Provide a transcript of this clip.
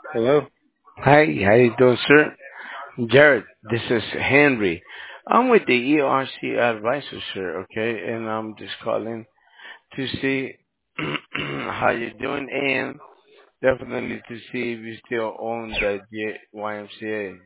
Hello. Hi, how you doing, sir? Jared, this is Henry. I'm with the ERC advisor, sir, okay? And I'm just calling to see how you're doing and definitely to see if you still own the YMCA.